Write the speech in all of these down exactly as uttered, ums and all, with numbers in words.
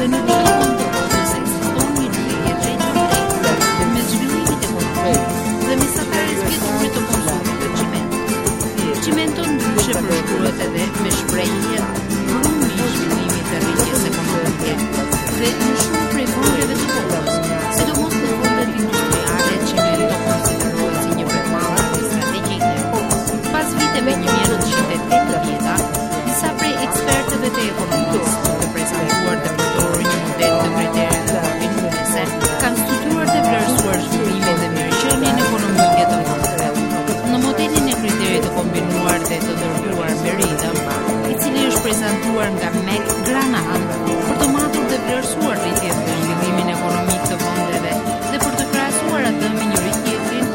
dhe në dikon të kohës ekziston një lidhje drejt për me zhvillimit ekonomik dhe mesatarisë vjetorit të konsumit të qimentit. Qimento ndryshe përshkruhet edhe me shprehje brumi i zhvillimit të rritjes ekonomike dhe në shumë prej vendeve të botës, sidomos në vendet industriale, qimento konsiderohet si një përmarrje strategjike. Pas viteve një mijë e nëntëqind e tetëdhjetë, disa prej ekspertëve të ekonomisë të prezantuar dhe përdorur një model të kritereve kombinuese, kanë studiuar dhe vlerësuar zhvillimin dhe mirëqenien ekonomike të vendeve. Në modelin e kriterit të kombinuar dhe të ndërhyruar Meridam, i cili është prezantuar nga Meg Granahan për të matur dhe vlerësuar rritjen dhe zhvillimin ekonomik të vendeve dhe për të krahasuar atë me njëri tjetrin,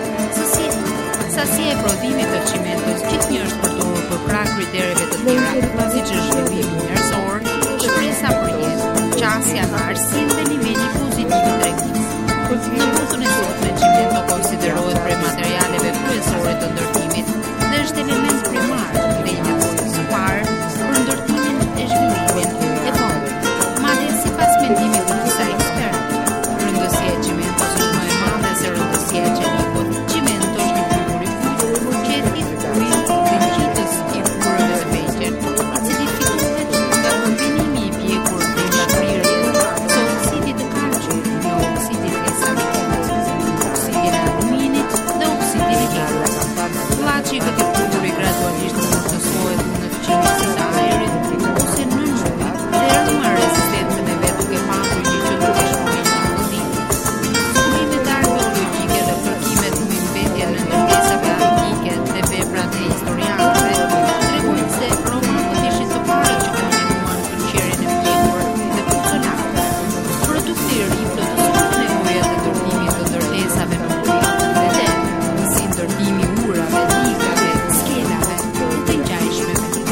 sasia e prodhimit të qimentos gjithnjë është përdorur për prag kritereve të tjera, siç është zhvillimi njerëzor, shpresa për jetë, qasja në arsim dhe niveli pozitiv i tregtisë. Në botën e sotme, qimento konsiderohet prej materialeve kryesore të ndërtimit dhe është element primar dhe i nevojës së parë për ndërtimin e zhvillimin e vendit. Madje sipas mendimit të disa ekspertë, rëndësia e qimentos është më e madhe se rëndësia e qenikut. Qimento është një bukur i fujt që e thith ujin dhe ngjitës i furrave të vegjël, i cili fitohet nga kombinimi i pjekur dhe i shkrirjes së oksidit të kalciut me oksidin e salikut, oksidin e aluminit dhe oksidin e hidrit. Llaçi i këtij furri gradualisht mund të sohet në fqinjësitë të ajrit ose në ujë dhe rënë rezistencën e vet duke pasur një qëndrueshmëri të pozitivi. Studimet arkeologjike dhe kërkimet mbi mbetjen e ndërtesave antike dhe veprat e historianëve tregojnë se romanët ishin të parët që kombinuan fëlqerjen e pjekur dhe porcelanën. Produkti i ri plotëson nevojat e ndërtimit të ndërtesave në ujë dhe te, si ndërtimi i urave, digave, skelave dhe të ngjashme me tij.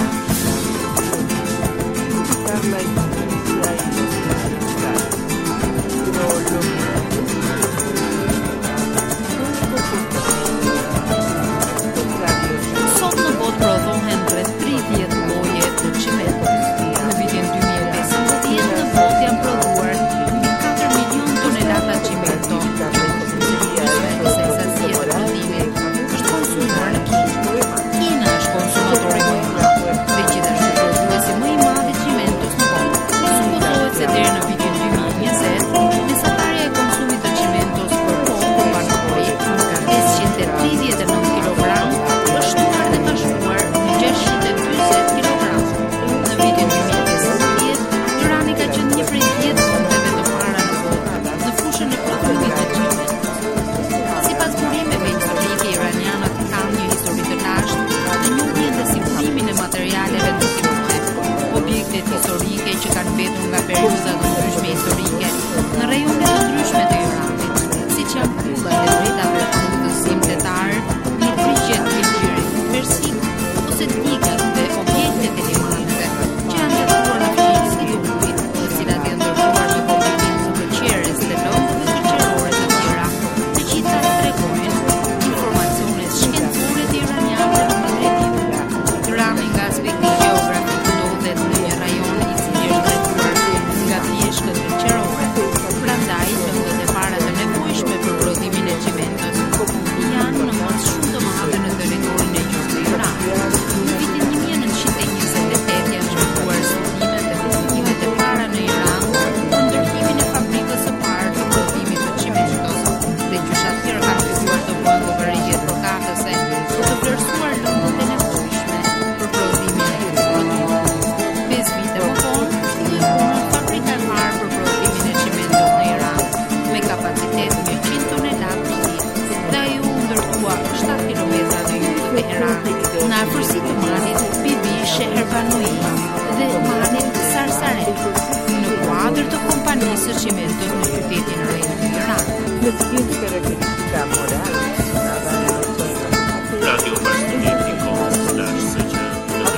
Sot në botë prodhohen rreth tridhjetë lloje të qimentos. Në vitin dy mijë e pesëmbëdhjetë në botë janë prodhuar mbi katër milion tonelata qimento. Ose sasia e prodhimit është konsumuar në Kinë. Kina është konsumatori më i madh dhe gjithashtu prodhuesi më i madh i qimentos në botë. Supozohet se deri në vitin dy mijë e njëzet, mesatarja e konsumit të qimentos për kohë banori nga pesëqind e tridhjetë e nëntë kilogram është shtuar dhe ka shkuar në gjashtëqind e dyzet kilogram. Në vitin dy mijë e pesëmbëdhjetë, Irani ka qenë një prej dhjetë vendeve të para në botë në fushën e prodhimit të qimentos. Sipas burimeve historike, iranianët kanë një histori të lashtë në njohjen dhe sigurimin e materialeve ndërtimore. Objektet historike që kanë mbetur nga periudha të ndryshme historike në rajone të ndryshme të Iranit, siç janë kullat e dretave të udhëzim tetar, litrigjet të lirit persik ose digët dhe objektet e limanëve që janë ndërtuar në fqinjësi të ujit, të cilat janë ndërtuar në kombinim të fëlqeres dhe lëndëve fëlqerore të tjera, të gjitha tregojnë informacione shkencore të iranianëve në drejtim. Irani nga aspekti gjeografik ndodhet në një rajon i cili është drejtuar nga pjeshkët fëlqerore. Prandaj, vendet e para të nevojshme për prodhimin e qimentos janë në mos shumë të madhe në territorin e gjuhës të Iranit. Në vitin një mijë e nëntëqind e njëzet e tetë janë zhvilluar studimet dhe publikimet e para në Iran për ndërtimin e fabrikës së parë të prodhimit të qimentos dhe gjyshatëherë kanë filluar të bëhen llogaritje përkatëse për të vlerësuar lëndët e nevojshme për prodhimin e këtij prodhimi. Pesë vite më vonë, ndërtuan fabrika e parë për prodhimin e qimentos në Iran me kapacitet njëqind tonelatë për ditë dhe ajo u ndërtua shtatë kilometra në jug të Teheranit, në afërsi të malit Bibi Sheherbanoi dhe malit Sarsareh, në kuadër të kompanisë së qimentos në qytetin e ri të Iranit. Radio Bashkëpunimi slash S Q në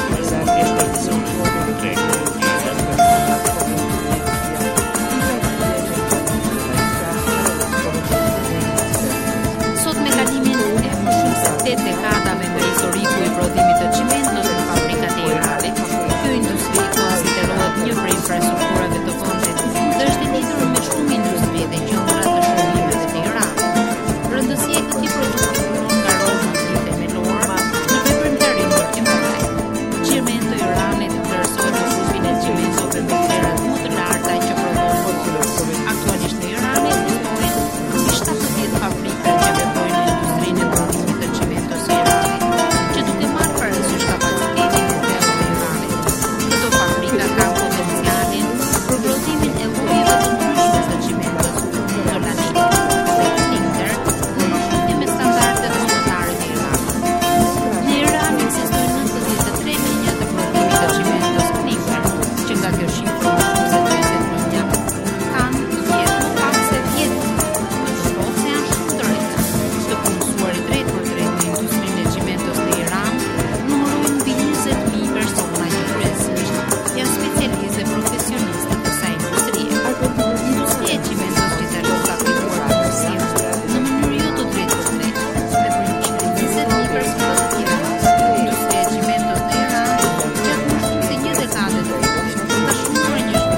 Sot me kalimin e më shumë se tetë dekadave nga historiku i prodhimit të qimentos në fabrikat e Iranit, kjo industri konsiderohet një prej infrastrukturave të vendit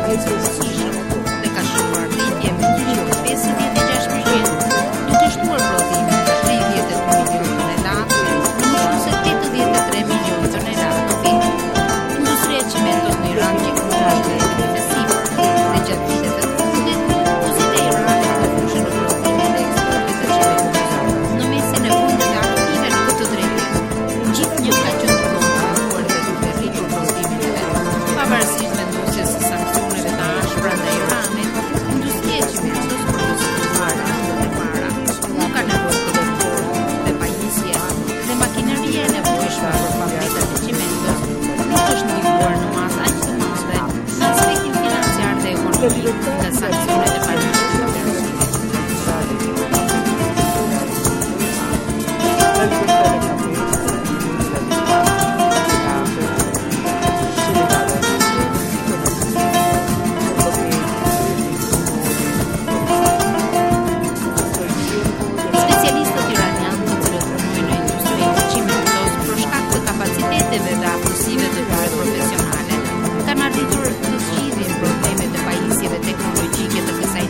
të rëndësishëm dhe ka shkuar rritje me njëqind e pesëdhjetë e gjashtë përqind, duke shtuar prodhimin nga tridhjetë e dy milion tonelatë në më shumë se tetëdhjetë e tre milion tonelatë në vit. Industria e cimentos në Iran gjikohet dhe e sipër dhe gjatë vitet e fundit, buzët e Iranit në fushën e prodhimit dhe eksportit të cimentos në mesin e fundit të aktive në këtë drejtim. Gjithnjë ka qenë kontrahuar dhe duke rritur prodhimin e vet. Pavarësisht vendosjes së sanksioneve të ashpra ndaj Iranit, industria e cimentos përdoret para dhe para. Nuk ka nevojë për dorë dhe pajisje dhe makineria e nevojshme për fabrikat e cimentos nuk është ndihmuar në masë aq të madhe në aspektin financiar dhe ekonomik nga sanksionet e paligjshme të Perëndimit. Specialistët iranianë të cilët punojnë në industrinë e cimentos për shkak të kapaciteteve dhe aftësive të tyre profesionale kanë arritur të zgjidhin problemet e pajisjeve teknologjike të kësaj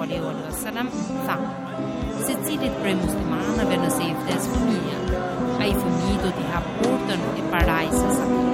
alaihi wasallam tha: secilit prej muslimanëve nëse i vdes fëmia, ai fëmijë do t'i hap portën e parajsës atij.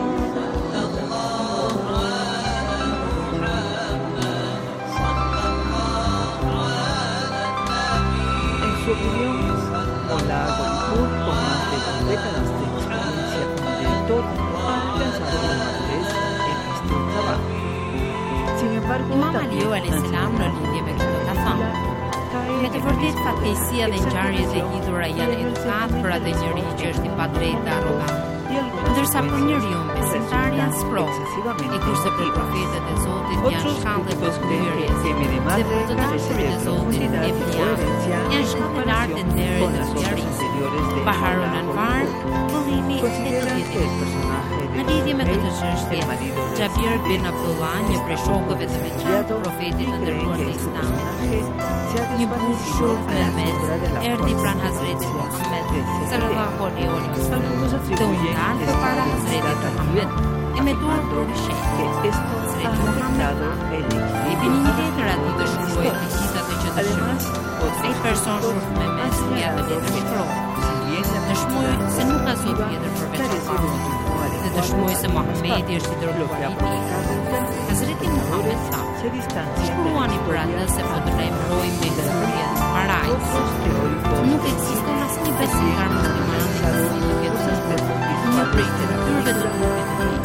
En su opinión, Mullah Golpur, con más de dos décadas de experiencia como director, ha alcanzado la madurez en este trabajo. Sin embargo, Imam Aliu alayhis salam në lidhje me këtë ka thënë: me të vërtet fatkeqësia dhe ngjarjet e lidhura janë edukat për atë njeri që është i padrejtë dhe arrogant, ndërsa për njeriu besimtar janë sprov, e kurse për profetët e Zotit janë shkallë të zgjuarjes, dhe për të dashurit e Zotit e Bijanë janë shkallë lartë e nderit dhe zgjuarjes. Pa Harun Anvar, qëllimi e të jetë. Në lidhje me këtë çështje, Xhabir bin Abdullah, një prej shokëve të veçantë profetit të dërguar të Islamit, një burr shumë Mehmet, erdhi pranë Hazretit Muhammed sallallahu alaihi wasallam dhe u ndan përpara Hazretit Muhammed e me dorë për shehje. Hazreti Muhammed i bini një letër atij të shkruaj vizitat e që dëshiron. Ai person shumë Mehmet ja të letër i provë. Dëshmoj se nuk ka zot tjetër përveç Allahut, dhe dëshmoj se Muhamedi është i dërguar i tij. Hazreti Muhammed tha: shkruani për atë se po të lajmëroj me hyrje në parajs. Nuk ekziston asnjë besimtar musliman që nuk jetë një prej detyrave të grupit të tij.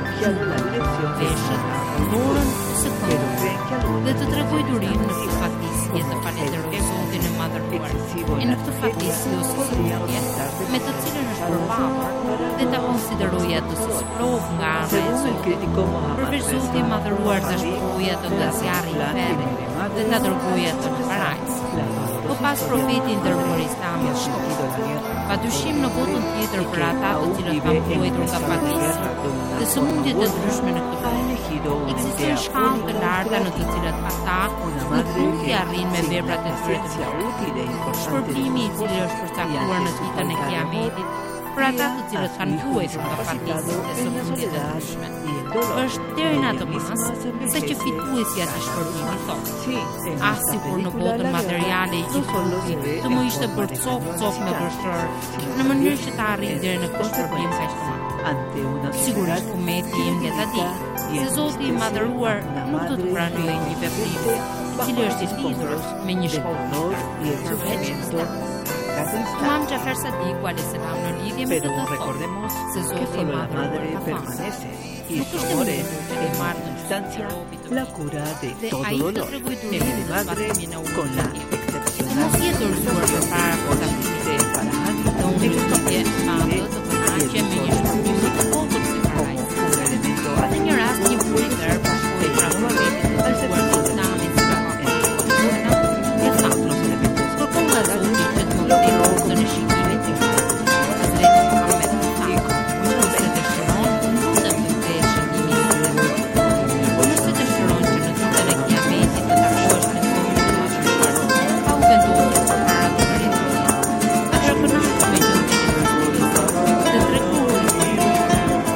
Veshët, dorën ose këmbën, dhe të tregoj durinë në këtë fatkeqësi të falenderoj Zotin e madhëruar, e në këtë fatkeqësi ose sfidje me të cilën është përballur, dhe ta konsideroj atë si sprov nga ana e Zotit. Përveç Zotit i madhëruar ta shpëroj atë nga zjarri i ferrit dhe ta dërgoj atë në parajs. Po pas profeti i dërguar Islamit shkoi. Padyshim në botën tjetër për ata të cilët kanë ruajtur nga fatkeqësia dhe sëmundjet e ndryshme në këtë botë, ekzistojnë shkallë të larta në të cilat ata nuk mund t'i arrijnë me veprat e tyre të mira. Shpërblimi i cili është përcaktuar në ditën e Kiametit për ata të cilët kanë ruajtur nga fatkeqësitë e sëmundjet e ndryshme është deri në atë mas sa që fituesja të shpërblimit thotë: ah, sikur në botën materiale i gjithë të më ishte bërë cop cop me vështër në mënyrë që të arrijë deri në këtë shpërblim kaq të madh. Sigurisht umeti im le ta di se Zoti i madhëruar nuk do të pranojë një veprim i cili është i lidhur me një shpërblim përveç Islamit. Imam Jafar Sadiku alayhis salam në lidhje me këtë thotë se Zoti i madhëruar ka thënë: nuk është e që të marrë në distancia la cura de todo dolor, el madre con la excepcional mos jetë dorëzuar përpara posaçërisë para hadi dhe unë do të jetë madhe të kënaqje me një shpërblim të vogël si parajs. Në një rast një burr i tërë përshkoi pranë profetit të dërguar të Islamit sallallahu alaihi wasallam dhe tha: kërkon nga Zoti që të më jepë rrugën e shikimit të tij. Hazreti Muhammed tha: nëse dëshiron, lutem të kthesh shikimin e tij. Nëse dëshiron që në ditën e Kiametit të takosh me Zotin e madhëruar, pa u vendosur përpara të drejtësisë, atëherë kënaqu me gjendjen e Rasulit dhe treguar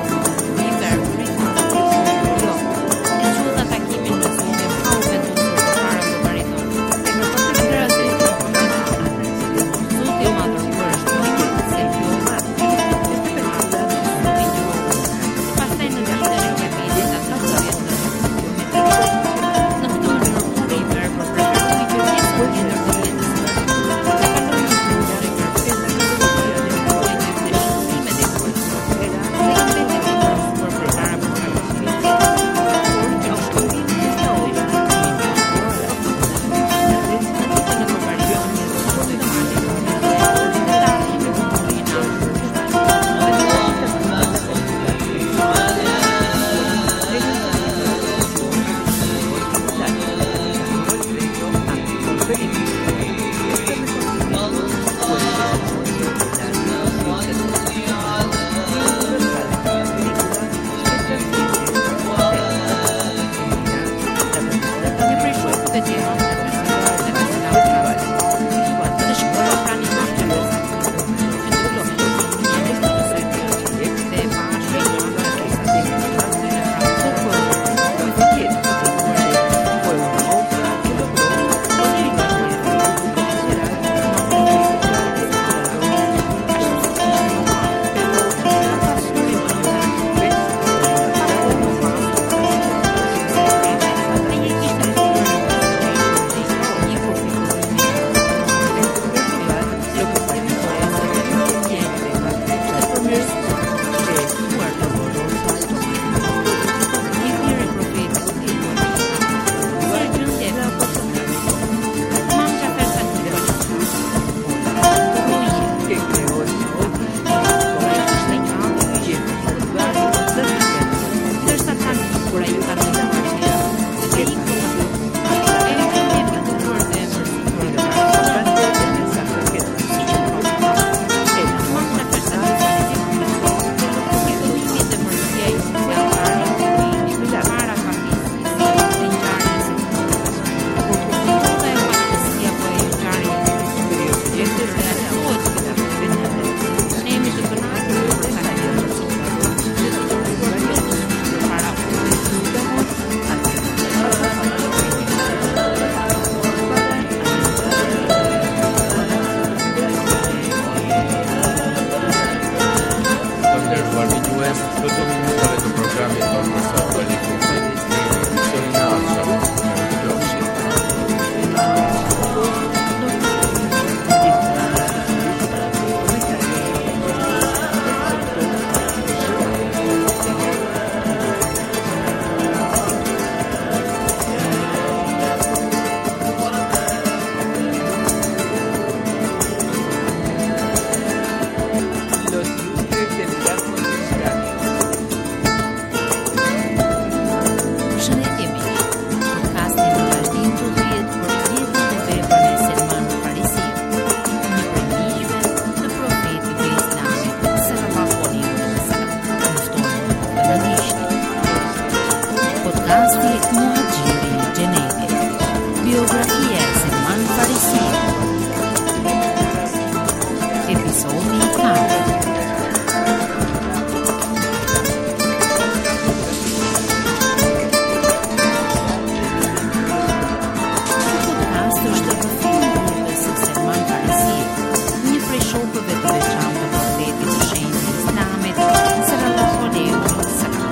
Së është rrëfimi dhe së Selman Farisi, një prej shokëve të veçantë të profetit të shenjtë të Islamit, sallallahu alaihi wasallam.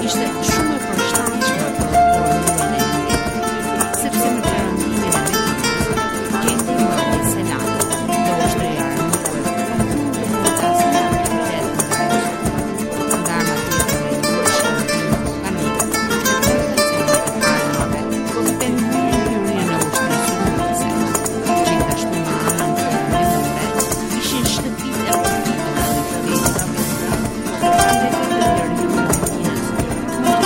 ishte shumë e përshtatshme për poronimin e Anglit, sepse në perëndimin e Medinës gjendi mbërtje Selat dhe ushtria armëruar mund të mos asnjë aktivitet nga ajo. Nga ana tjetër e një Amerikës dhe plantacionet e palmave kontenduan hyrjen e ushtrisë sunitse. Gjithashtu në anën perëndimore ishin shtëpitë e përfiteve dhe shtëpisave të ndryshme, prandaj detyrimin e Medinës mund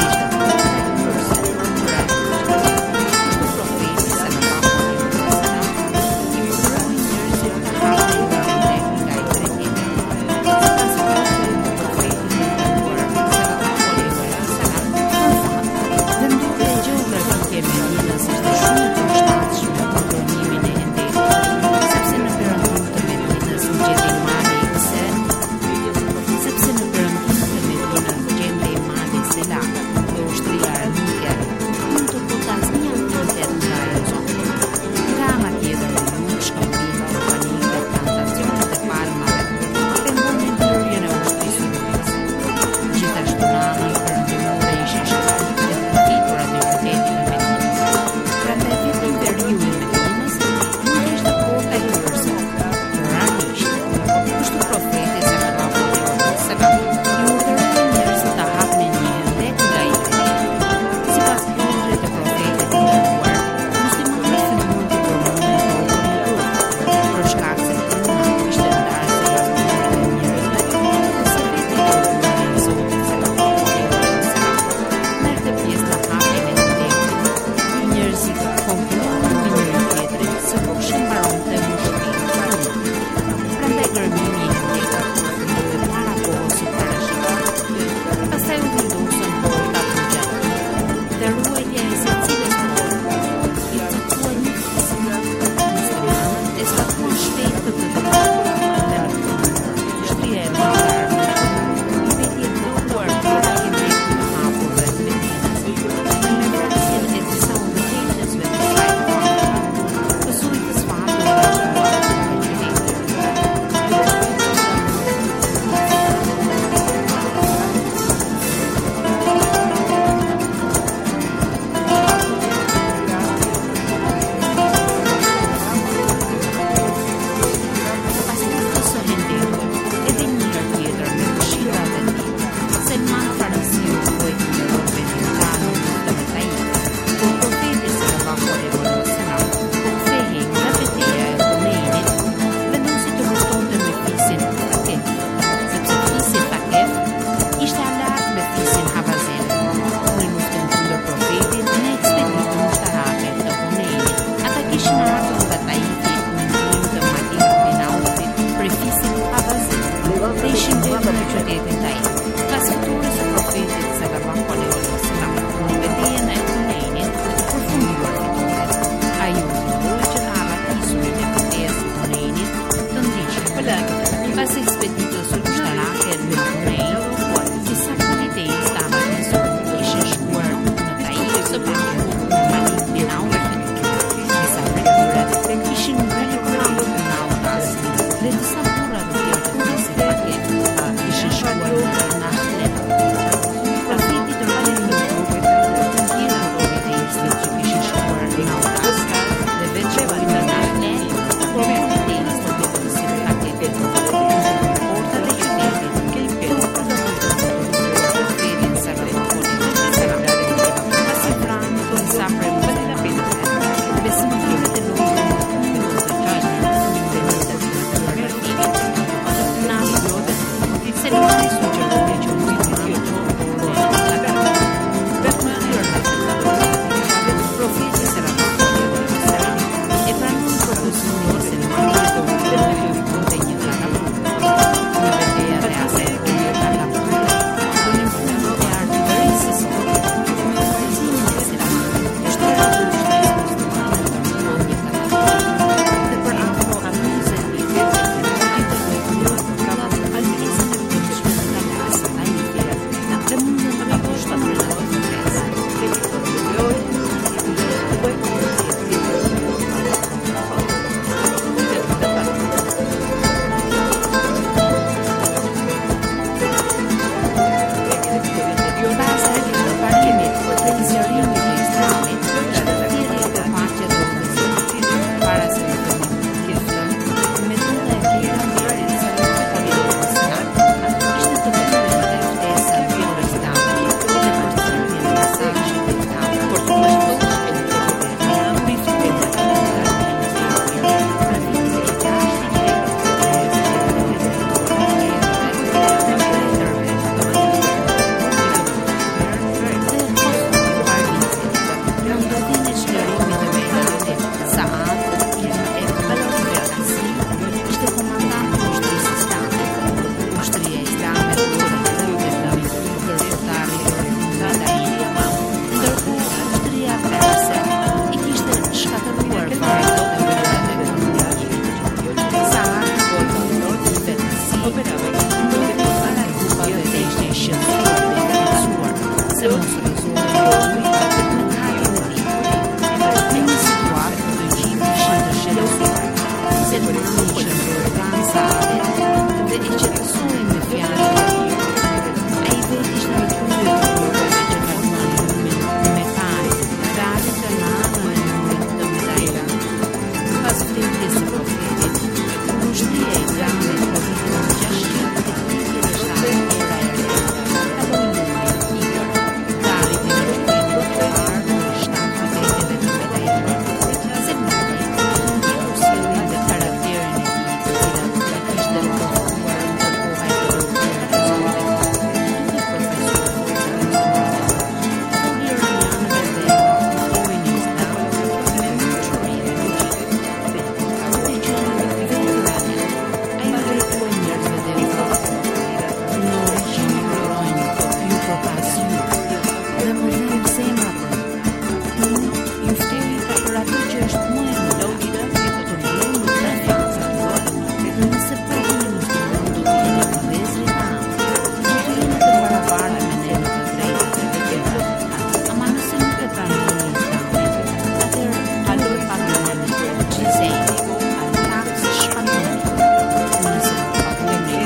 se mos rezultojë në kalin e ditës. Me një situatë të gjithë ishin të shqetësuar, se në nënshën të organizatit dhe e qetësuin me fjalë të tij. Ai vetë ishte në krye të punëve që kërkuan me fare, dalë të në anën e numrit të mëdhejra. Pas flitjes së profetit, ushtria e Iranit në vitin gjashtëqind e tridhjetë e shtatë era e re, ka dominuar Higër, dalit në rrugën e parë në shtatë mbetjeve të mëdhejra. Segmenti ndjeku sjelljen dhe karakterin e tij, të cilat ka kishte përfunduar në koha e revolucionit duke përfaqësuar forcat iraniane dhe kuptonin Islam me mençuri e logjike. Atë që vetë Irani, ai drejtuar njerëzve dhe i thotë, në origjinë kërojnë ju për pas ju, dhe më dhem zemra për ju, ju ftej për atë që është më e logjike të bëjmë në tre faza tuaja. Nëse për një musliman do të jeni vëllezërit tanë, do të jeni të barabartë me ne në të drejtat e të tjera. Ama nëse nuk e pranoni Islamin, atëherë kaloj paguajeni xhizejnë, taksë shpatoni. Nëse nuk paguajeni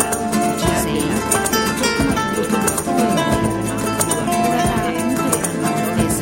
xhizejnë, do të do të luftojeni. Kur ata nuk e pranojnë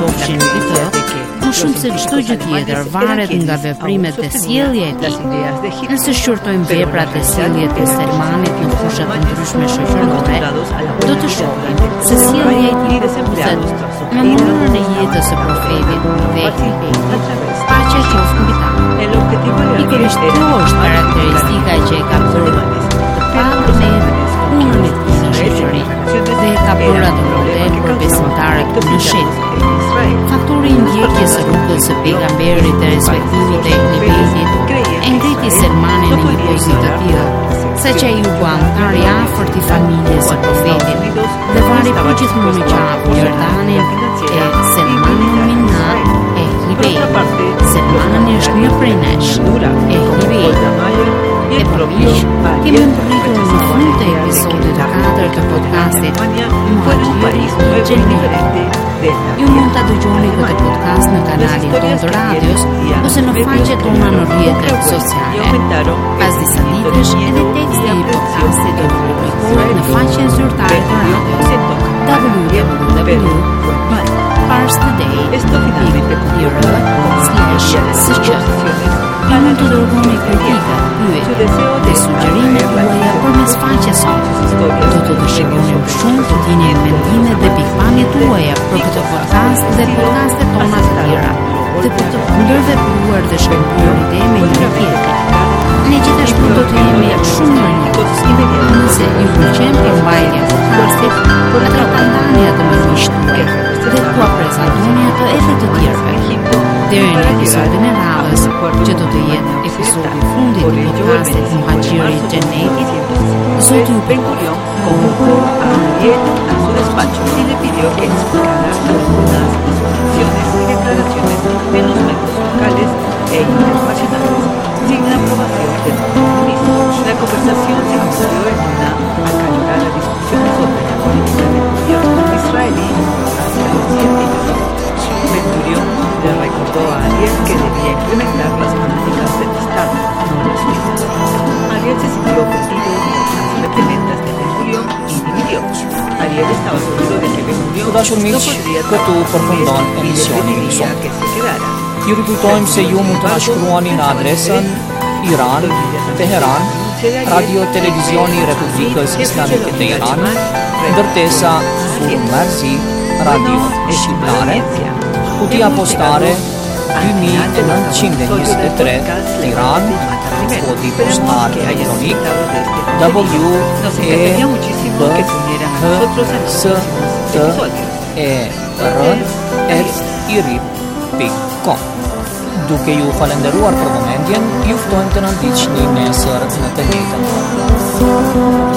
shohshin këtë, më shumë se çdo gjë tjetër varet nga veprimet e sjellja e tij. Nëse shqyrtojmë veprat e sjelljes së Selmanit në fusha të ndryshme shoqërore, do të shohim se sjellja e tij përputhet me mënyrën e jetës së profetit dhe paqja qoftë mbi ta. Pikërisht kjo është karakteristika që e ka bërë të paktën e punën e tij në shoqëri dhe e ka bërë atë model për besimtarët në shet. Faktori i ndjekjes së rrugës së pejgamberit dhe respektimit të nivelit e ngriti Selmanin në një pozitë të tillë, saqë ai u bë antar i afërt i familjes së profetit dhe vari përgjithmonë qafë Jordanin e Selmanin minna e Libej. Selmani është një prej nesh e Libej. E përmiq, kemi mbërritur në fund të episodit të katër të podcastit Muhajiri i Xhennetit. Ju mund ta dëgjoni këtë podcast në kanalin tonë të radios ose në faqet tona në rrjetet sociale. Pas disa ditësh, edhe teksti i podcastit do të publikohet në faqen zyrtare të radios w w w dot parstoday slash Ju mund të dërgoni kritika, pyetje dhe sugjerimet tuaja përmes faqes sonë. Do të dëshironim shumë të dini mendimet dhe pikpamjet tuaja për këtë podcast dhe podcastet tona të tjera, dhe për të ndërvepruar dhe shkëmbyer ide me njëri tjetrin. Ne gjithashtu do të jemi shumë më mirë nëse ju pëlqen përmbajtja e podcastit, atëherë ta ndani atë me miqtë tuaj dhe t'ua prezantoni atë edhe të tjerëve. Deri në episodin e radhës, që do të jetë episodi i fundit i podcastit Muhajiri i Xhennetit, Zoti ju bequrió convocó a Ariel a su despacho y le pidió que explicara algunas disposiciones y declaraciones en los medios locales e internacionales, sin la aprobación del mismo. La conversación se concluyó en una acalorada discusión sobre la política del gobierno israelí hacia los científicos. Ben Gurión le recordó a Ariel que debía implementar las políticas del Estado, no los mismos. Ariel se sintió ofendido por las reprimendas de Ben Gurión y dividió. Ariel estaba seguro de que Ben Gurión no podría këtu përfundon emisionin i sot. Ju rikujtojmë se ju mund të na shkruani në adresën Iran, Teheran, Radio Televizioni Republikës Islamike të Iranit, ndërtesa Sul Marzi, Radio Shqiptare, kutia postare dy mijë nëntëqind e njëzet e tre, Tiranë, kodi postal elektronik W E B H S T E R at i r i p punkt com. Duke ju falenderuar për vëmendjen, ju ftojmë të na ndiqni nesër në të njëjtën orë.